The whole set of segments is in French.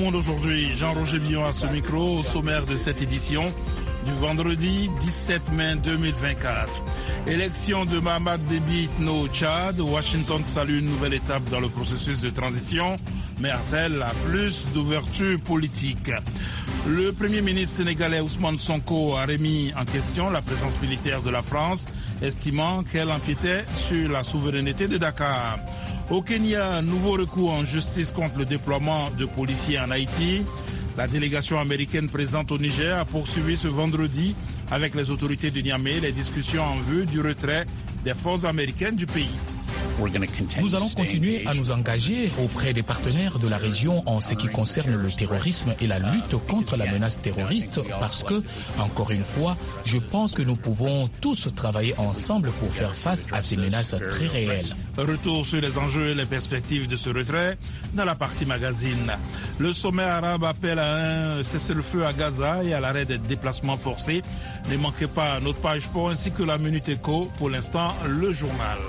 Monde aujourd'hui. Jean-Roger Billon à ce micro, au sommaire de cette édition du vendredi 17 mai 2024. Élection de Mahamat Déby Itno au Tchad. Washington salue une nouvelle étape dans le processus de transition, mais appelle à plus d'ouverture politique. Le Premier ministre sénégalais Ousmane Sonko a remis en question la présence militaire de la France, estimant qu'elle empiétait sur la souveraineté de Dakar. Au Kenya, nouveau recours en justice contre le déploiement de policiers en Haïti. La délégation américaine présente au Niger a poursuivi ce vendredi avec les autorités de Niamey les discussions en vue du retrait des forces américaines du pays. Nous allons continuer à nous engager auprès des partenaires de la région en ce qui concerne le terrorisme et la lutte contre la menace terroriste parce que, encore une fois, je pense que nous pouvons tous travailler ensemble pour faire face à ces menaces très réelles. Retour sur les enjeux et les perspectives de ce retrait dans la partie magazine. Le sommet arabe appelle à un cessez-le-feu à Gaza et à l'arrêt des déplacements forcés. Ne manquez pas notre page sport ainsi que la Minute Éco. Pour l'instant, le journal.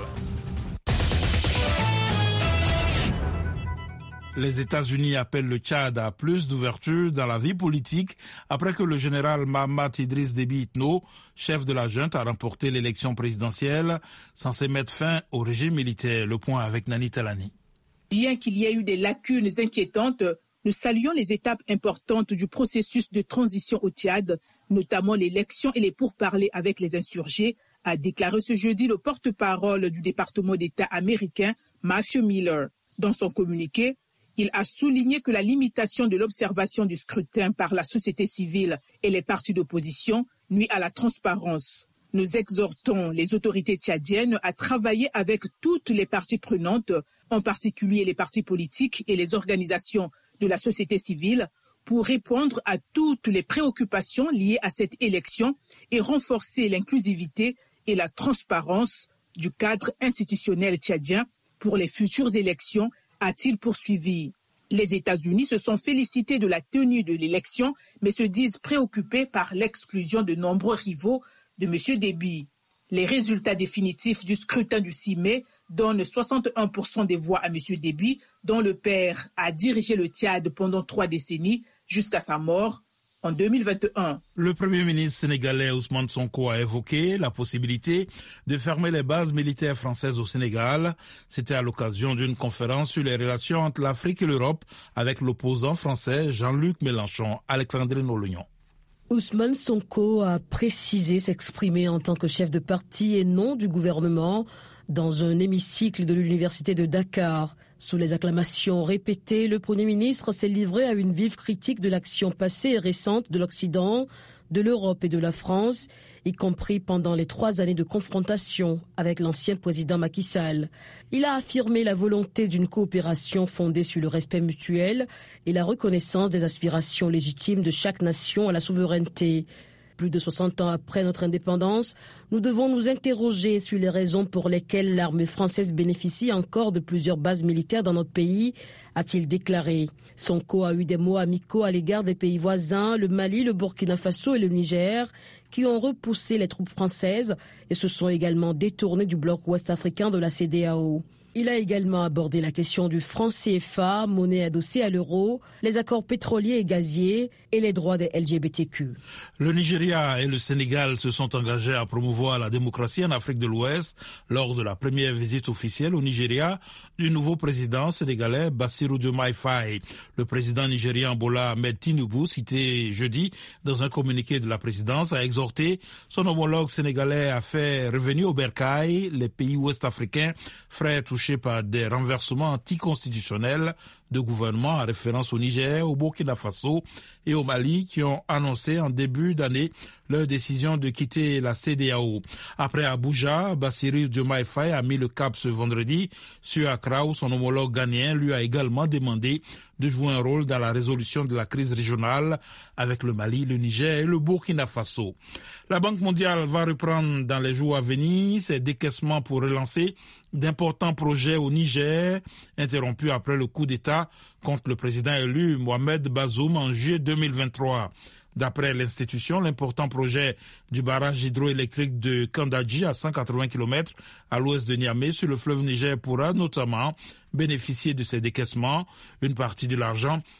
Les États-Unis appellent le Tchad à plus d'ouverture dans la vie politique après que le général Mahamat Idriss Déby Itno, chef de la junte, a remporté l'élection présidentielle censée mettre fin au régime militaire. Le point avec Nani Talani. Bien qu'il y ait eu des lacunes inquiétantes, nous saluons les étapes importantes du processus de transition au Tchad, notamment l'élection et les pourparlers avec les insurgés, a déclaré ce jeudi le porte-parole du département d'État américain, Matthew Miller. Dans son communiqué, il a souligné que la limitation de l'observation du scrutin par la société civile et les partis d'opposition nuit à la transparence. Nous exhortons les autorités tchadiennes à travailler avec toutes les parties prenantes, en particulier les partis politiques et les organisations de la société civile, pour répondre à toutes les préoccupations liées à cette élection et renforcer l'inclusivité et la transparence du cadre institutionnel tchadien pour les futures élections, a-t-il poursuivi. Les États-Unis se sont félicités de la tenue de l'élection, mais se disent préoccupés par l'exclusion de nombreux rivaux de M. Déby. Les résultats définitifs du scrutin du 6 mai donnent 61% des voix à M. Déby, dont le père a dirigé le Tchad pendant 3 décennies jusqu'à sa mort en 2021. Le Premier ministre sénégalais Ousmane Sonko a évoqué la possibilité de fermer les bases militaires françaises au Sénégal. C'était à l'occasion d'une conférence sur les relations entre l'Afrique et l'Europe avec l'opposant français Jean-Luc Mélenchon. Alexandrine Olognon. Ousmane Sonko a précisé s'exprimer en tant que chef de parti et non du gouvernement dans un hémicycle de l'université de Dakar. Sous les acclamations répétées, le Premier ministre s'est livré à une vive critique de l'action passée et récente de l'Occident, de l'Europe et de la France, y compris pendant les 3 années de confrontation avec l'ancien président Macky Sall. Il a affirmé la volonté d'une coopération fondée sur le respect mutuel et la reconnaissance des aspirations légitimes de chaque nation à la souveraineté. Plus de 60 ans après notre indépendance, nous devons nous interroger sur les raisons pour lesquelles l'armée française bénéficie encore de plusieurs bases militaires dans notre pays, a-t-il déclaré. Sonko a eu des mots amicaux à l'égard des pays voisins, le Mali, le Burkina Faso et le Niger, qui ont repoussé les troupes françaises et se sont également détournés du bloc ouest-africain de la CEDEAO. Il a également abordé la question du franc CFA, monnaie adossée à l'euro, les accords pétroliers et gaziers et les droits des LGBTQ. Le Nigeria et le Sénégal se sont engagés à promouvoir la démocratie en Afrique de l'Ouest lors de la première visite officielle au Nigeria du nouveau président sénégalais Bassirou Diomaye Faye. Le président nigérian Bola Ahmed Tinubu, cité jeudi dans un communiqué de la présidence, a exhorté son homologue sénégalais à faire revenir au bercail les pays ouest-africains frères touchés par des renversements anticonstitutionnels de gouvernement en référence au Niger, au Burkina Faso et au Mali qui ont annoncé en début d'année leur décision de quitter la CEDEAO. Après Abuja, Bassirou Diomaye Faye a mis le cap ce vendredi sur Accra où son homologue ghanéen lui a également demandé de jouer un rôle dans la résolution de la crise régionale avec le Mali, le Niger et le Burkina Faso. La Banque mondiale va reprendre dans les jours à venir ses décaissements pour relancer d'importants projets au Niger, interrompus après le coup d'État contre le président élu Mohamed Bazoum en juillet 2023. D'après l'institution, l'important projet du barrage hydroélectrique de Kandaji à 180 km à l'ouest de Niamey sur le fleuve Niger pourra notamment bénéficier de ces décaissements. Une partie de l'argent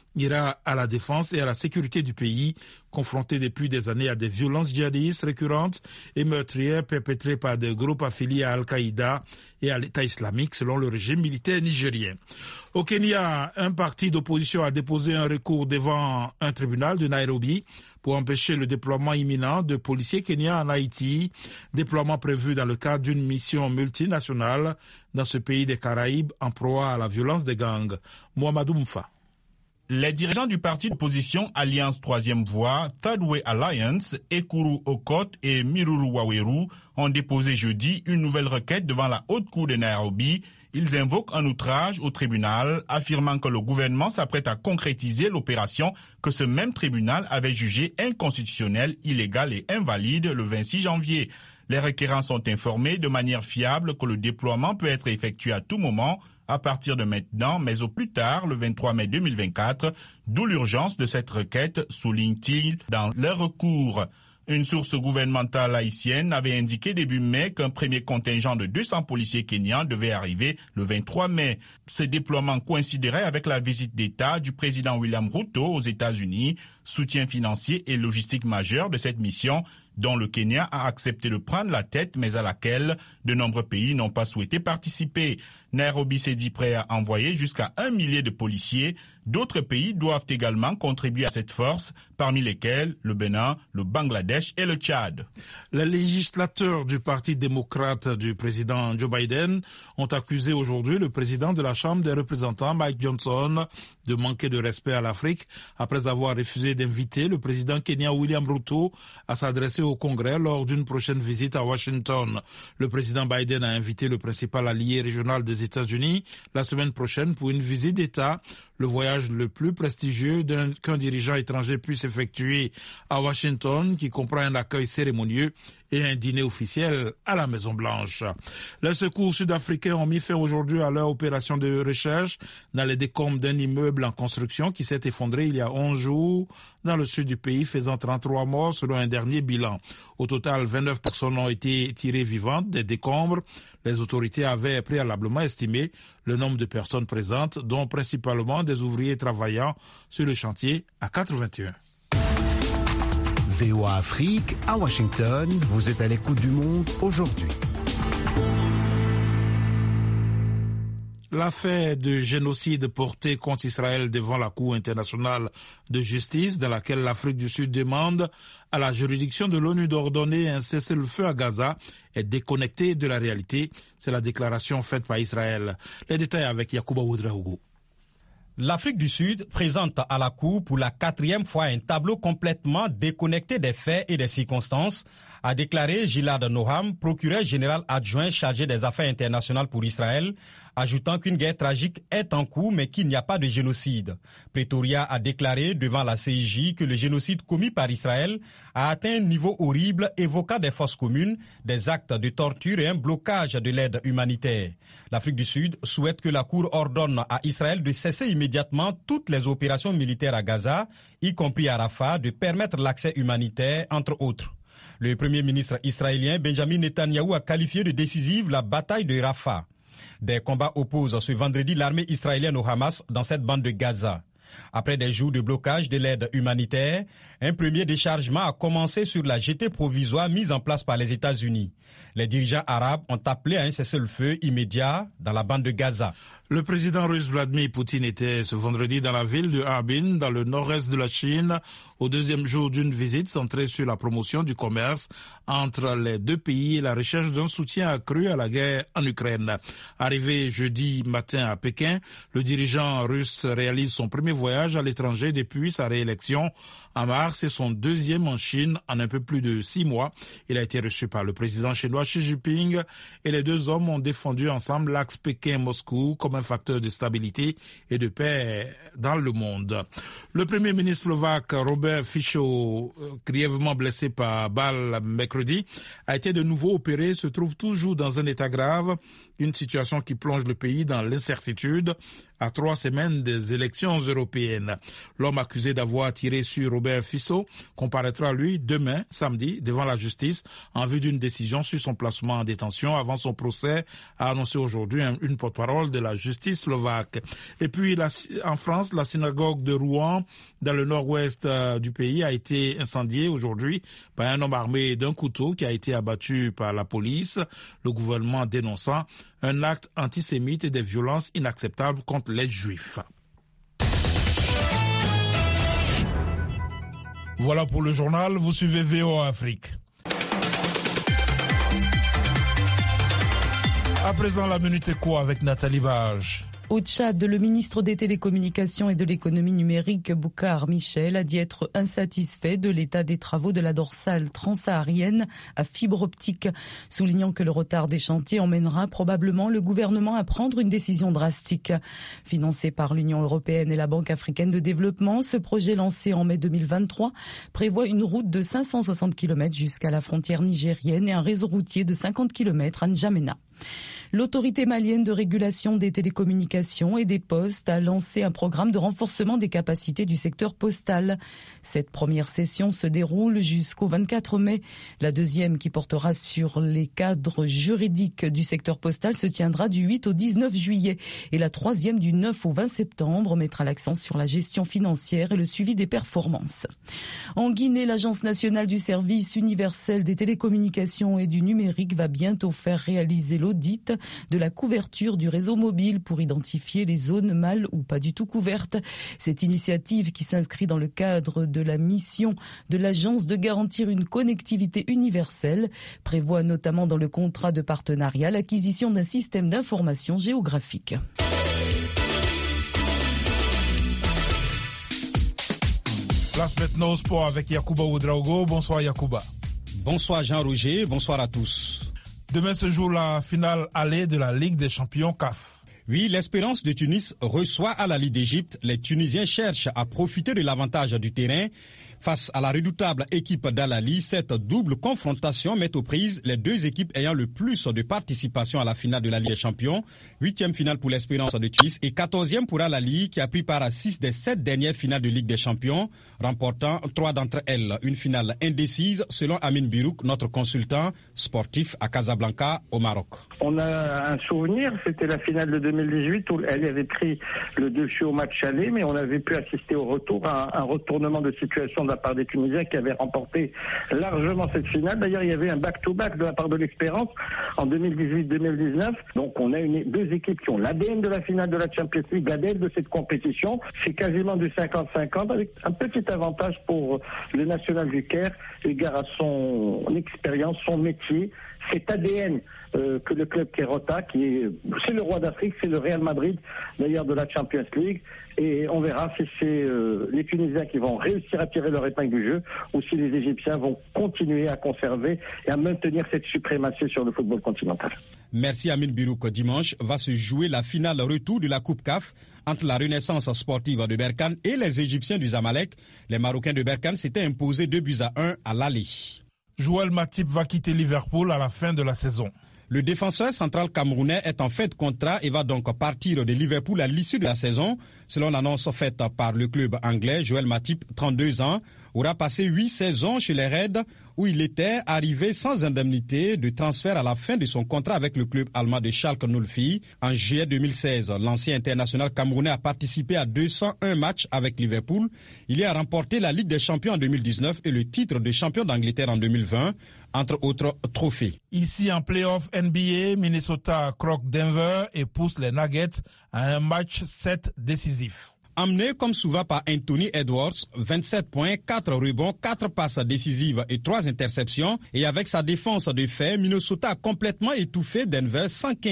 ira à la défense et à la sécurité du pays, confronté depuis des années à des violences djihadistes récurrentes et meurtrières perpétrées par des groupes affiliés à Al-Qaïda et à l'État islamique, selon le régime militaire nigérien. Au Kenya, un parti d'opposition a déposé un recours devant un tribunal de Nairobi pour empêcher le déploiement imminent de policiers kenyans en Haïti, déploiement prévu dans le cadre d'une mission multinationale dans ce pays des Caraïbes en proie à la violence des gangs. Mohamedou Mfa. Les dirigeants du parti d'opposition Alliance Troisième Voie, Third Way Alliance, Ekuru Okot et Miruru Waweru ont déposé jeudi une nouvelle requête devant la haute cour de Nairobi. Ils invoquent un outrage au tribunal, affirmant que le gouvernement s'apprête à concrétiser l'opération que ce même tribunal avait jugée inconstitutionnelle, illégale et invalide le 26 janvier. Les requérants sont informés de manière fiable que le déploiement peut être effectué à tout moment, à partir de maintenant, mais au plus tard, le 23 mai 2024, d'où l'urgence de cette requête, souligne-t-il dans leur recours. Une source gouvernementale haïtienne avait indiqué début mai qu'un premier contingent de 200 policiers kenyans devait arriver le 23 mai. Ce déploiement coïnciderait avec la visite d'État du président William Ruto aux États-Unis, soutien financier et logistique majeur de cette mission, dont le Kenya a accepté de prendre la tête, mais à laquelle de nombreux pays n'ont pas souhaité participer. Nairobi s'est dit prêt à envoyer jusqu'à 1 millier de policiers. D'autres pays doivent également contribuer à cette force, parmi lesquels le Bénin, le Bangladesh et le Tchad. Les législateurs du Parti démocrate du président Joe Biden ont accusé aujourd'hui le président de la Chambre des représentants, Mike Johnson, de manquer de respect à l'Afrique après avoir refusé d'inviter le président kenyan William Ruto à s'adresser au Congrès lors d'une prochaine visite à Washington. Le président Biden a invité le principal allié régional des États-Unis la semaine prochaine pour une visite d'État, le voyage le plus prestigieux qu'un dirigeant étranger puisse effectuer à Washington, qui comprend un accueil cérémonieux et un dîner officiel à la Maison-Blanche. Les secours sud-africains ont mis fin aujourd'hui à leur opération de recherche dans les décombres d'un immeuble en construction qui s'est effondré il y a 11 jours dans le sud du pays, faisant 33 morts selon un dernier bilan. Au total, 29 personnes ont été tirées vivantes des décombres. Les autorités avaient préalablement estimé le nombre de personnes présentes, dont principalement des ouvriers travaillant sur le chantier, à 81. VOA Afrique, à Washington, vous êtes à l'écoute du monde aujourd'hui. L'affaire de génocide portée contre Israël devant la Cour internationale de justice, dans laquelle l'Afrique du Sud demande à la juridiction de l'ONU d'ordonner un cessez-le-feu à Gaza, est déconnectée de la réalité. C'est la déclaration faite par Israël. Les détails avec Yacouba Ouedraogo. L'Afrique du Sud présente à la Cour pour la 4e fois un tableau complètement déconnecté des faits et des circonstances, a déclaré Gilad Noham, procureur général adjoint chargé des affaires internationales pour Israël, ajoutant qu'une guerre tragique est en cours mais qu'il n'y a pas de génocide. Pretoria a déclaré devant la CIJ que le génocide commis par Israël a atteint un niveau horrible, évoquant des fosses communes, des actes de torture et un blocage de l'aide humanitaire. L'Afrique du Sud souhaite que la Cour ordonne à Israël de cesser immédiatement toutes les opérations militaires à Gaza, y compris à Rafah, de permettre l'accès humanitaire, entre autres. Le premier ministre israélien Benjamin Netanyahou a qualifié de décisive la bataille de Rafah. Des combats opposent ce vendredi l'armée israélienne au Hamas dans cette bande de Gaza. Après des jours de blocage de l'aide humanitaire, un premier déchargement a commencé sur la jetée provisoire mise en place par les États-Unis. Les dirigeants arabes ont appelé à un cessez-le-feu immédiat dans la bande de Gaza. Le président russe Vladimir Poutine était ce vendredi dans la ville de Harbin, dans le nord-est de la Chine, au deuxième jour d'une visite centrée sur la promotion du commerce entre les deux pays et la recherche d'un soutien accru à la guerre en Ukraine. Arrivé jeudi matin à Pékin, le dirigeant russe réalise son premier voyage à l'étranger depuis sa réélection en mars et son deuxième en Chine en un peu plus de 6 mois. Il a été reçu par le président chinois Xi Jinping et les deux hommes ont défendu ensemble l'axe Pékin-Moscou comme un facteur de stabilité et de paix dans le monde. Le premier ministre slovaque Robert Fico, grièvement blessé par balle mercredi, a été de nouveau opéré, se trouve toujours dans un état grave, une situation qui plonge le pays dans l'incertitude à 3 semaines des élections européennes. L'homme accusé d'avoir tiré sur Robert Fico comparaîtra, lui, demain, samedi, devant la justice en vue d'une décision sur son placement en détention avant son procès, a annoncé aujourd'hui une porte-parole de la justice slovaque. Et puis, en France, la synagogue de Rouen, dans le nord-ouest du pays, a été incendiée aujourd'hui par un homme armé d'un couteau qui a été abattu par la police, le gouvernement dénonçant un acte antisémite et des violences inacceptables contre les Juifs. Voilà pour le journal, vous suivez VOA Afrique. À présent, la Minute Éco avec Nathalie Bage. Au Tchad, le ministre des Télécommunications et de l'économie numérique, Boucar Michel, a dit être insatisfait de l'état des travaux de la dorsale transsaharienne à fibre optique, soulignant que le retard des chantiers emmènera probablement le gouvernement à prendre une décision drastique. Financé par l'Union européenne et la Banque africaine de développement, ce projet lancé en mai 2023 prévoit une route de 560 km jusqu'à la frontière nigérienne et un réseau routier de 50 km à N'Djamena. L'autorité malienne de régulation des télécommunications et des postes a lancé un programme de renforcement des capacités du secteur postal. Cette première session se déroule jusqu'au 24 mai. La deuxième, qui portera sur les cadres juridiques du secteur postal, se tiendra du 8 au 19 juillet. Et la troisième, du 9 au 20 septembre, mettra l'accent sur la gestion financière et le suivi des performances. En Guinée, l'Agence nationale du service universel des télécommunications et du numérique va bientôt faire réaliser l'audit de la couverture du réseau mobile pour identifier les zones mal ou pas du tout couvertes. Cette initiative, qui s'inscrit dans le cadre de la mission de l'agence de garantir une connectivité universelle, prévoit notamment dans le contrat de partenariat l'acquisition d'un système d'information géographique. Place maintenant au sport avec Yacouba Ouedraogo. Bonsoir Yacouba. Bonsoir Jean-Roger, bonsoir à tous. Demain se joue la finale allée de la Ligue des champions CAF. Oui, l'Espérance de Tunis reçoit à la Ligue d'Égypte. Les Tunisiens cherchent à profiter de l'avantage du terrain. Face à la redoutable équipe d'Al-Ahly, cette double confrontation met aux prises les deux équipes ayant le plus de participation à la finale de la Ligue des Champions. 8e finale pour l'Espérance de Tunis et 14e pour Al-Ahly, qui a pris part à 6 des 7 dernières finales de Ligue des Champions, remportant 3 d'entre elles. Une finale indécise selon Amin Birouk, notre consultant sportif à Casablanca au Maroc. On a un souvenir, c'était la finale de 2018 où elle avait pris le dessus au match aller, mais on avait pu assister au retour à un retournement de situation de la part des Tunisiens qui avaient remporté largement cette finale. D'ailleurs, il y avait un back-to-back de la part de l'Espérance en 2018-2019. Donc on a deux équipes qui ont l'ADN de la finale de la Champions League, l'ADN de cette compétition. C'est quasiment du 50-50 avec un petit avantage pour le National du Caire, égard à son expérience, son métier, cet ADN que le club Kerota, c'est le roi d'Afrique, c'est le Real Madrid d'ailleurs de la Champions League, et on verra si c'est les Tunisiens qui vont réussir à tirer leur épingle du jeu ou si les Égyptiens vont continuer à conserver et à maintenir cette suprématie sur le football continental. Merci Amin Birouk. Dimanche va se jouer la finale retour de la Coupe CAF entre la Renaissance sportive de Berkane et les Égyptiens du Zamalek. Les Marocains de Berkane s'étaient imposés 2-1 à l'aller. Joël Matip va quitter Liverpool à la fin de la saison. Le défenseur central camerounais est en fin de contrat et va donc partir de Liverpool à l'issue de la saison. Selon l'annonce faite par le club anglais, Joël Matip, 32 ans, aura passé 8 saisons chez les Reds où il était arrivé sans indemnité de transfert à la fin de son contrat avec le club allemand de Schalke 04. En juillet 2016, l'ancien international camerounais a participé à 201 matchs avec Liverpool. Il y a remporté la Ligue des champions en 2019 et le titre de champion d'Angleterre en 2020. Entre autres trophées. Ici en play-off NBA, Minnesota croque Denver et pousse les Nuggets à un match 7 décisif. Amené comme souvent par Anthony Edwards, 27 points, 4 rebonds, 4 passes décisives et 3 interceptions. Et avec sa défense de fait, Minnesota a complètement étouffé Denver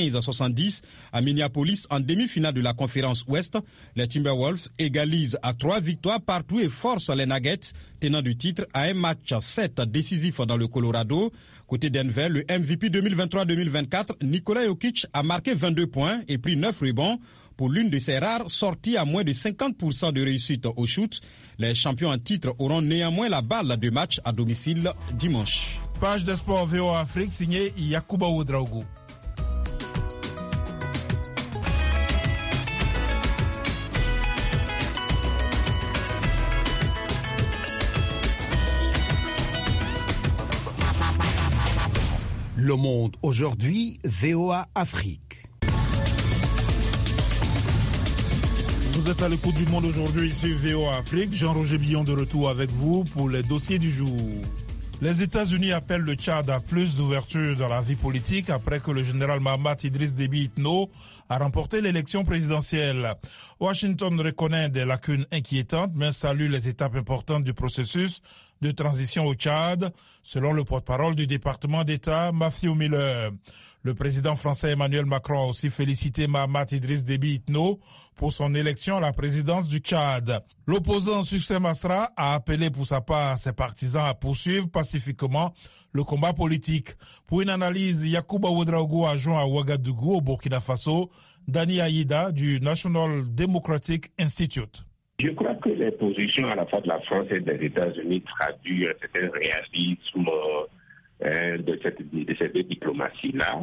115-70 à Minneapolis en demi-finale de la conférence Ouest. Les Timberwolves égalisent à 3 victoires partout et forcent les Nuggets, tenant du titre, à un match 7 décisif dans le Colorado. Côté Denver, le MVP 2023-2024, Nikola Jokic a marqué 22 points et pris 9 rebonds. Pour l'une de ses rares sorties à moins de 50% de réussite au shoot, les champions en titre auront néanmoins la balle de match à domicile dimanche. Page de sport VOA Afrique signée Yacouba Ouedraogo. Le Monde aujourd'hui, VOA Afrique. Vous êtes à l'écoute du Monde aujourd'hui, ici VOA Afrique. Jean-Roger Billon de retour avec vous pour les dossiers du jour. Les États-Unis appellent le Tchad à plus d'ouverture dans la vie politique après que le général Mahamat Idriss Déby Itno a remporté l'élection présidentielle. Washington reconnaît des lacunes inquiétantes mais salue les étapes importantes du processus de transition au Tchad, selon le porte-parole du département d'État, Matthew Miller. Le président français Emmanuel Macron a aussi félicité Mahamat Idriss Déby Itno pour son élection à la présidence du Tchad. L'opposant Succès Masra a appelé pour sa part ses partisans à poursuivre pacifiquement le combat politique. Pour une analyse, Yacouba Ouedraogo a joint à Ouagadougou au Burkina Faso, Dani Aïda du National Democratic Institute. Je crois que les positions à la fois de la France et des États-Unis traduisent un certain réalisme de cette diplomatie-là.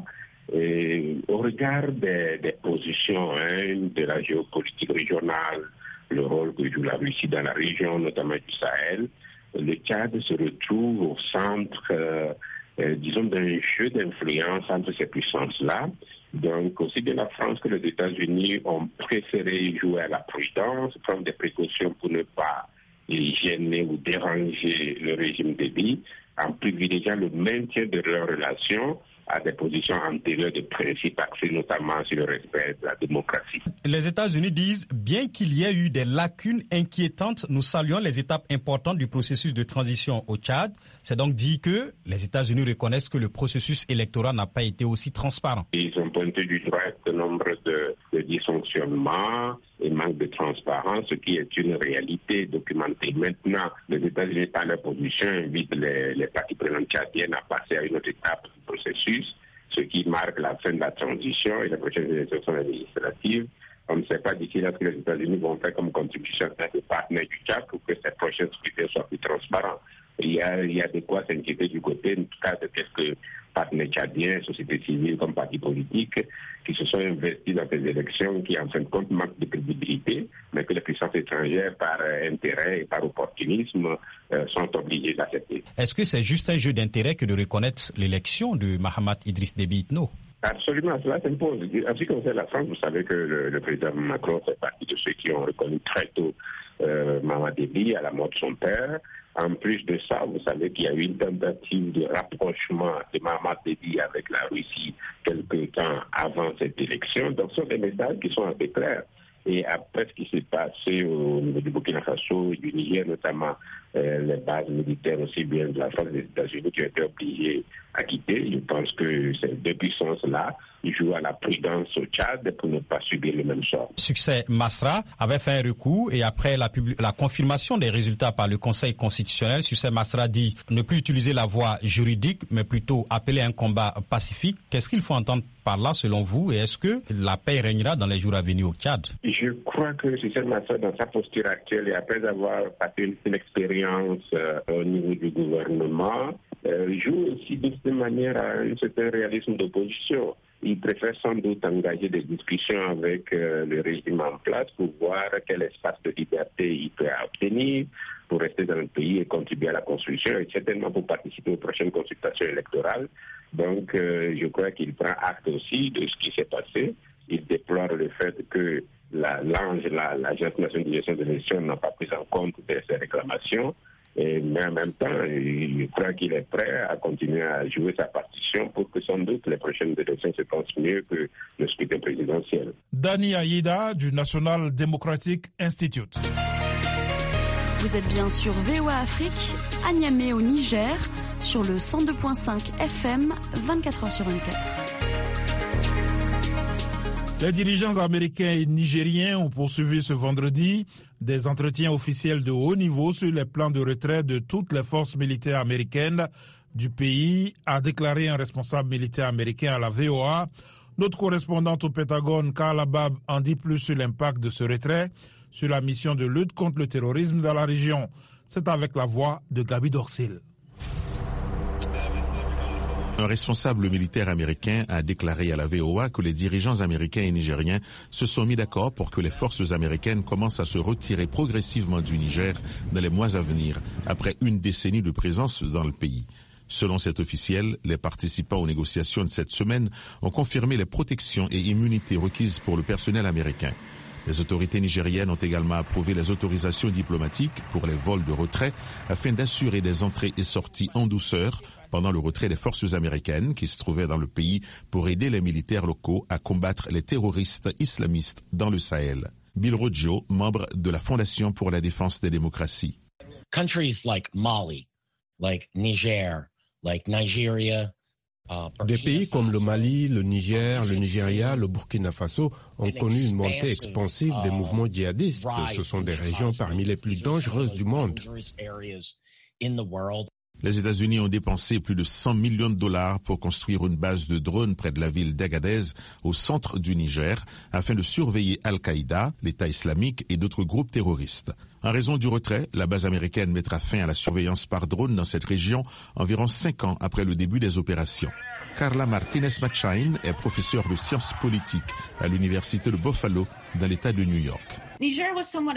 Au regard des positions de la géopolitique régionale, le rôle que joue la Russie dans la région, notamment du Sahel, le Tchad se retrouve au centre, disons, d'un jeu d'influence entre ces puissances-là. Donc, aussi bien la France que les États-Unis ont préféré jouer à la prudence, prendre des précautions pour ne pas gêner ou déranger le régime Déby, en privilégiant le maintien de leurs relations à des positions antérieures de principe axées notamment sur le respect de la démocratie. Les États-Unis disent, bien qu'il y ait eu des lacunes inquiétantes, nous saluons les étapes importantes du processus de transition au Tchad. C'est donc dit que les États-Unis reconnaissent que le processus électoral n'a pas été aussi transparent. Ils ont pointé du doigt un nombre de dysfonctionnements et manque de transparence, ce qui est une réalité documentée. Maintenant, les États-Unis, par leur position, invitent les parties prenantes tchadiennes à passer à une autre étape du processus, ce qui marque la fin de la transition et les prochaines élections administratives. On ne sait pas d'ici là ce que les États-Unis vont faire comme contribution à des partenaires du Tchad pour que ces prochaines scrutins soient plus transparents. Il y a de quoi s'inquiéter du côté, en tout cas, de quelques partenaires tchadiens, sociétés civiles comme partis politiques, qui se sont investis dans ces élections qui, en fin de compte, manquent de crédibilité, mais que les puissances étrangères, par intérêt et par opportunisme, sont obligées d'accepter. Est-ce que c'est juste un jeu d'intérêt que de reconnaître l'élection de Mahamat Idriss Déby Itno? Absolument, cela s'impose. En ce qui concerne la France, vous savez que le président Macron fait partie de ceux qui ont reconnu très tôt Mahamat Déby à la mort de son père. En plus de ça, vous savez qu'il y a eu une tentative de rapprochement de Mahamat Déby avec la Russie quelque temps avant cette élection. Donc, ce sont des messages qui sont assez clairs. Et après ce qui s'est passé au niveau du Burkina Faso et du Niger, notamment les bases militaires aussi bien de la France et des États-Unis qui ont été obligés à quitter, je pense que ces deux puissances-là jouent à la prudence au Tchad pour ne pas subir le même sort. Succès Masra avait fait un recours et après la confirmation des résultats par le Conseil constitutionnel, Succès Masra dit ne plus utiliser la voie juridique mais plutôt appeler un combat pacifique. Qu'est-ce qu'il faut entendre par là selon vous et est-ce que la paix régnera dans les jours à venir au Tchad? Je crois que Succès Masra, dans sa posture actuelle et après avoir passé une expérience au niveau du gouvernement, joue aussi de cette manière à un certain réalisme d'opposition. Il préfère sans doute engager des discussions avec le régime en place pour voir quel espace de liberté il peut obtenir pour rester dans le pays et contribuer à la construction et certainement pour participer aux prochaines consultations électorales. Donc, je crois qu'il prend acte aussi de ce qui s'est passé. Il déplore le fait que l'Agence nationale de gestion de l'élection n'a pas pris en compte de ces réclamations. Mais en même temps, je crois qu'il est prêt à continuer à jouer sa partition pour que sans doute les prochaines élections se passent mieux que le scrutin présidentiel. Dani Aïda du National Democratic Institute. Vous êtes bien sur VOA Afrique, à Niamey au Niger, sur le 102.5 FM, 24h sur 24. Les dirigeants américains et nigériens ont poursuivi ce vendredi des entretiens officiels de haut niveau sur les plans de retrait de toutes les forces militaires américaines du pays, a déclaré un responsable militaire américain à la VOA. Notre correspondante au Pentagone, Carla Bab, en dit plus sur l'impact de ce retrait sur la mission de lutte contre le terrorisme dans la région. C'est avec la voix de Gabi Dorsil. Un responsable militaire américain a déclaré à la VOA que les dirigeants américains et nigériens se sont mis d'accord pour que les forces américaines commencent à se retirer progressivement du Niger dans les mois à venir, après une décennie de présence dans le pays. Selon cet officiel, les participants aux négociations de cette semaine ont confirmé les protections et immunités requises pour le personnel américain. Les autorités nigériennes ont également approuvé les autorisations diplomatiques pour les vols de retrait afin d'assurer des entrées et sorties en douceur pendant le retrait des forces américaines qui se trouvaient dans le pays pour aider les militaires locaux à combattre les terroristes islamistes dans le Sahel. Bill Roggio, membre de la Fondation pour la défense des démocraties. Countries like Mali, like Niger, like Nigeria, des pays comme le Mali, le Niger, le Nigeria, le Burkina Faso ont connu une montée expansive des mouvements djihadistes. Ce sont des régions parmi les plus dangereuses du monde. Les États-Unis ont dépensé plus de 100 millions de dollars pour construire une base de drones près de la ville d'Agadez, au centre du Niger, afin de surveiller Al-Qaïda, l'État islamique et d'autres groupes terroristes. En raison du retrait, la base américaine mettra fin à la surveillance par drone dans cette région environ 5 ans après le début des opérations. Carla Martinez-Machain est professeure de sciences politiques à l'université de Buffalo, dans l'État de New York. Le Niger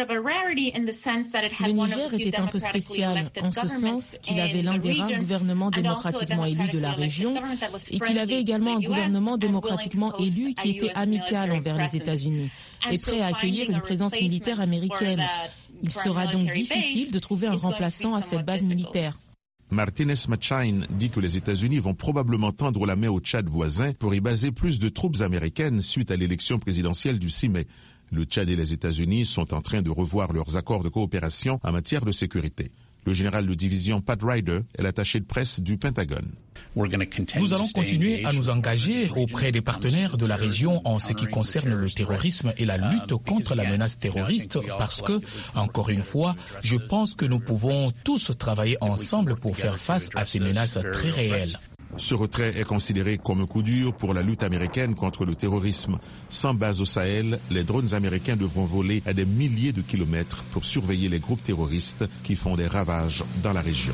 était un peu spécial, en ce sens qu'il avait l'un des rares gouvernements démocratiquement élus de la région et qu'il avait également un gouvernement démocratiquement élu qui était amical envers les États-Unis et prêt à accueillir une présence militaire américaine. Il sera donc difficile de trouver un remplaçant à cette base militaire. Martinez-Machain dit que les États-Unis vont probablement tendre la main au Tchad voisin pour y baser plus de troupes américaines suite à l'élection présidentielle du 6 mai. Le Tchad et les États-Unis sont en train de revoir leurs accords de coopération en matière de sécurité. Le général de division Pat Ryder est l'attaché de presse du Pentagone. Nous allons continuer à nous engager auprès des partenaires de la région en ce qui concerne le terrorisme et la lutte contre la menace terroriste parce que, encore une fois, je pense que nous pouvons tous travailler ensemble pour faire face à ces menaces très réelles. Ce retrait est considéré comme un coup dur pour la lutte américaine contre le terrorisme. Sans base au Sahel, les drones américains devront voler à des milliers de kilomètres pour surveiller les groupes terroristes qui font des ravages dans la région.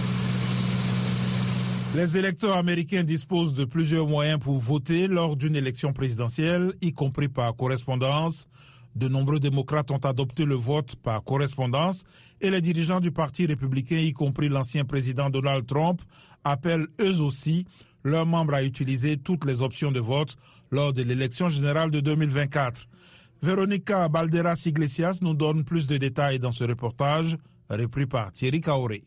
Les électeurs américains disposent de plusieurs moyens pour voter lors d'une élection présidentielle, y compris par correspondance. De nombreux démocrates ont adopté le vote par correspondance et les dirigeants du Parti républicain, y compris l'ancien président Donald Trump, appellent eux aussi leurs membres à utiliser toutes les options de vote lors de l'élection générale de 2024. Véronica Balderas-Iglesias nous donne plus de détails dans ce reportage, repris par Thierry Kaoré.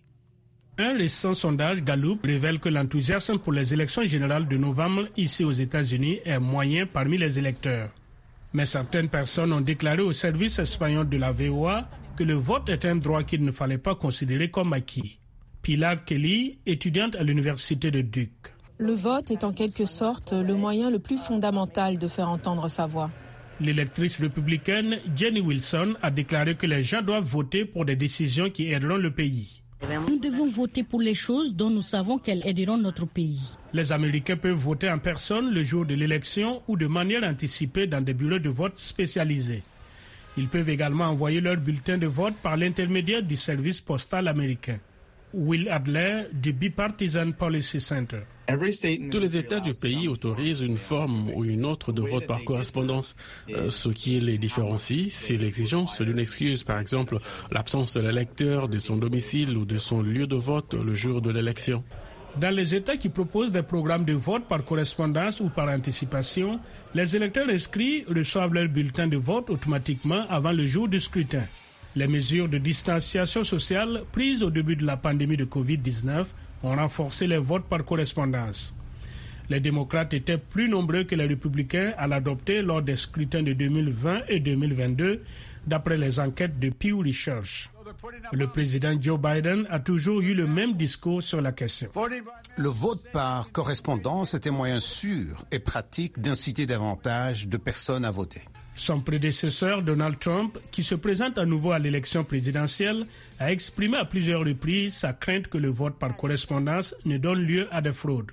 Un récent sondage Gallup révèle que l'enthousiasme pour les élections générales de novembre ici aux États-Unis est moyen parmi les électeurs. Mais certaines personnes ont déclaré au service espagnol de la VOA que le vote est un droit qu'il ne fallait pas considérer comme acquis. Pilar Kelly, étudiante à l'université de Duke. Le vote est en quelque sorte le moyen le plus fondamental de faire entendre sa voix. L'électrice républicaine Jenny Wilson a déclaré que les gens doivent voter pour des décisions qui aideront le pays. Nous devons voter pour les choses dont nous savons qu'elles aideront notre pays. Les Américains peuvent voter en personne le jour de l'élection ou de manière anticipée dans des bureaux de vote spécialisés. Ils peuvent également envoyer leur bulletin de vote par l'intermédiaire du service postal américain. Will Adler du Bipartisan Policy Center. Tous les États du pays autorisent une forme ou une autre de vote par correspondance. Ce qui les différencie, c'est l'exigence d'une excuse, par exemple l'absence de l'électeur de son domicile ou de son lieu de vote le jour de l'élection. Dans les États qui proposent des programmes de vote par correspondance ou par anticipation, les électeurs inscrits reçoivent leur bulletin de vote automatiquement avant le jour du scrutin. Les mesures de distanciation sociale prises au début de la pandémie de Covid-19 ont renforcé les votes par correspondance. Les démocrates étaient plus nombreux que les républicains à l'adopter lors des scrutins de 2020 et 2022, d'après les enquêtes de Pew Research. Le président Joe Biden a toujours eu le même discours sur la question. Le vote par correspondance est un moyen sûr et pratique d'inciter davantage de personnes à voter. Son prédécesseur, Donald Trump, qui se présente à nouveau à l'élection présidentielle, a exprimé à plusieurs reprises sa crainte que le vote par correspondance ne donne lieu à des fraudes.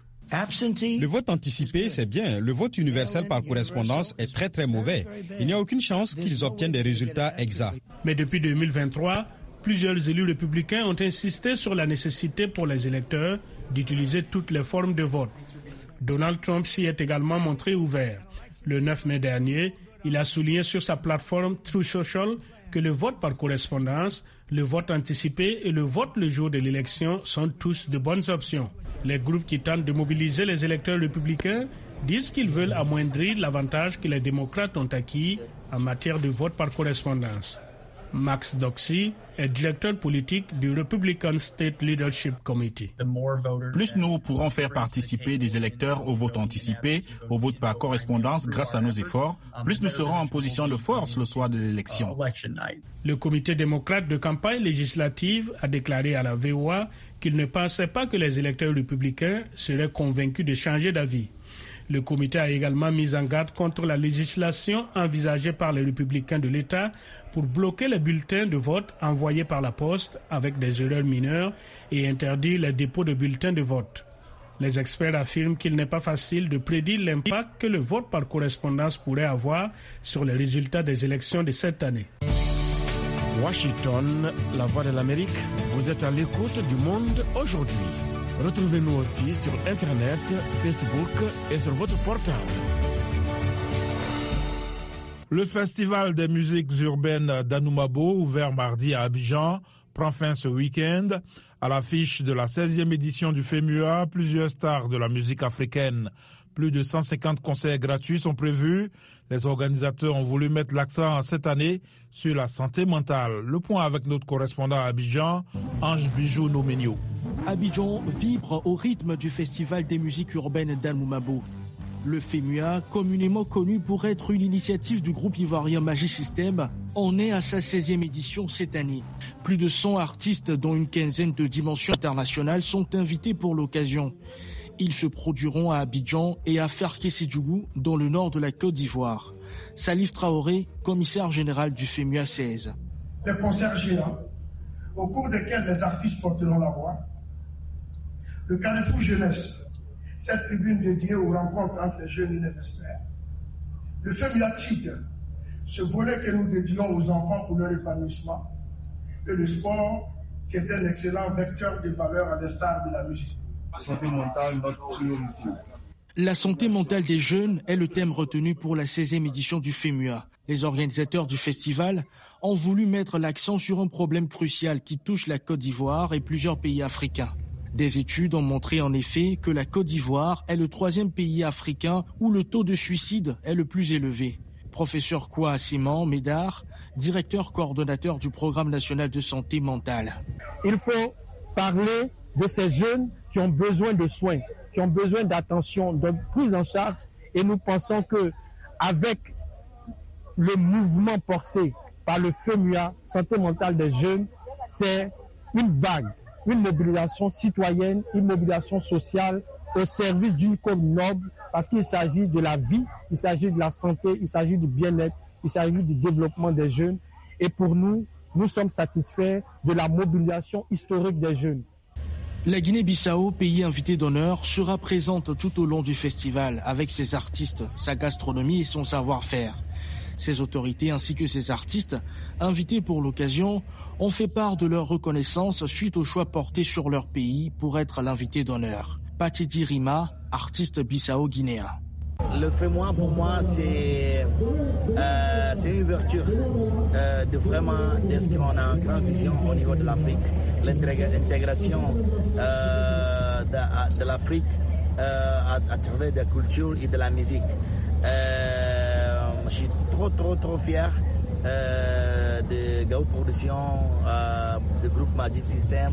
Le vote anticipé, c'est bien. Le vote universel par correspondance est très très mauvais. Il n'y a aucune chance qu'ils obtiennent des résultats exacts. Mais depuis 2023, plusieurs élus républicains ont insisté sur la nécessité pour les électeurs d'utiliser toutes les formes de vote. Donald Trump s'y est également montré ouvert. Le 9 mai dernier, il a souligné sur sa plateforme Truth Social que le vote par correspondance, le vote anticipé et le vote le jour de l'élection sont tous de bonnes options. Les groupes qui tentent de mobiliser les électeurs républicains disent qu'ils veulent amoindrir l'avantage que les démocrates ont acquis en matière de vote par correspondance. Max Doxey est directeur politique du Republican State Leadership Committee. Plus nous pourrons faire participer des électeurs au vote anticipé, au vote par correspondance grâce à nos efforts, plus nous serons en position de force le soir de l'élection. Le comité démocrate de campagne législative a déclaré à la VOA qu'il ne pensait pas que les électeurs républicains seraient convaincus de changer d'avis. Le comité a également mis en garde contre la législation envisagée par les républicains de l'État pour bloquer les bulletins de vote envoyés par la poste avec des erreurs mineures et interdire les dépôts de bulletins de vote. Les experts affirment qu'il n'est pas facile de prédire l'impact que le vote par correspondance pourrait avoir sur les résultats des élections de cette année. Washington, la voix de l'Amérique, vous êtes à l'écoute du monde aujourd'hui. Retrouvez-nous aussi sur Internet, Facebook et sur votre portable. Le Festival des musiques urbaines d'Anoumabo, ouvert mardi à Abidjan, prend fin ce week-end. À l'affiche de la 16e édition du FEMUA, plusieurs stars de la musique africaine. Plus de 150 concerts gratuits sont prévus. Les organisateurs ont voulu mettre l'accent cette année sur la santé mentale. Le point avec notre correspondant à Abidjan, Ange Bijou Nomenio. Abidjan vibre au rythme du Festival des musiques urbaines d'Anoumabo. Le FEMUA, communément connu pour être une initiative du groupe ivoirien Magic System, en est à sa 16e édition cette année. Plus de 100 artistes, dont une quinzaine de dimensions internationales, sont invités pour l'occasion. Ils se produiront à Abidjan et à Ferké-Sédiougou, dans le nord de la Côte d'Ivoire. Salif Traoré, commissaire général du FEMUA 16. Des concerts géants, au cours desquels les artistes porteront la voix. Le Carrefour Jeunesse, cette tribune dédiée aux rencontres entre les jeunes et les experts. Le FEMUA Tigre, ce volet que nous dédions aux enfants pour leur épanouissement. Et le sport, qui est un excellent vecteur de valeur à l'instar de la musique. La santé mentale des jeunes est le thème retenu pour la 16e édition du FEMUA. Les organisateurs du festival ont voulu mettre l'accent sur un problème crucial qui touche la Côte d'Ivoire et plusieurs pays africains. Des études ont montré en effet que la Côte d'Ivoire est le 3e pays africain où le taux de suicide est le plus élevé. Professeur Kwa Simon Médard, directeur coordonnateur du Programme national de santé mentale. Il faut parler de ces jeunes qui ont besoin de soins, qui ont besoin d'attention, de prise en charge. Et nous pensons que avec le mouvement porté par le FEMUA, santé mentale des jeunes, c'est une vague, une mobilisation citoyenne, une mobilisation sociale au service d'une cause noble, parce qu'il s'agit de la vie, il s'agit de la santé, il s'agit du bien-être, il s'agit du développement des jeunes. Et pour nous, nous sommes satisfaits de la mobilisation historique des jeunes. La Guinée-Bissau, pays invité d'honneur, sera présente tout au long du festival avec ses artistes, sa gastronomie et son savoir-faire. Ses autorités ainsi que ses artistes, invités pour l'occasion, ont fait part de leur reconnaissance suite au choix porté sur leur pays pour être l'invité d'honneur. Patidi Rima, artiste bissau-guinéen. Le FEMUA pour moi c'est une ouverture de vraiment de ce qu'on a en grande vision au niveau de l'Afrique, l'intégration de l'Afrique à travers des cultures et de la musique. Je suis trop fier de Gao Production, du groupe Magic System.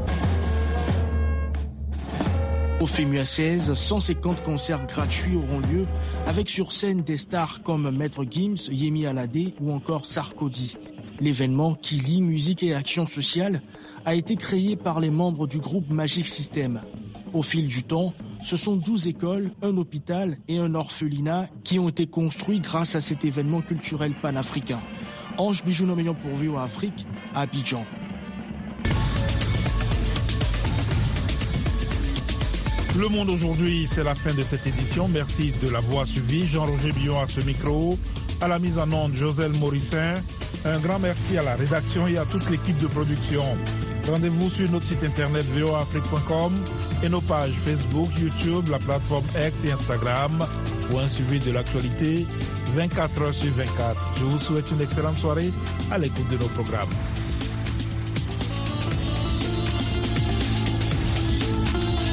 Au FEMUA 16, 150 concerts gratuits auront lieu avec sur scène des stars comme Maître Gims, Yemi Alade ou encore Sarkozy. L'événement qui lie musique et action sociale a été créé par les membres du groupe Magic System. Au fil du temps, ce sont 12 écoles, un hôpital et un orphelinat qui ont été construits grâce à cet événement culturel panafricain. Ange Bijou Nomenyo pour VOA Afrique, à Abidjan. Le Monde aujourd'hui, c'est la fin de cette édition. Merci de l'avoir suivi. Jean-Roger Billon à ce micro. À la mise en onde, Joselle Morissin. Un grand merci à la rédaction et à toute l'équipe de production. Rendez-vous sur notre site internet voaafrique.com et nos pages Facebook, YouTube, la plateforme X et Instagram pour un suivi de l'actualité 24 heures sur 24. Je vous souhaite une excellente soirée à l'écoute de nos programmes.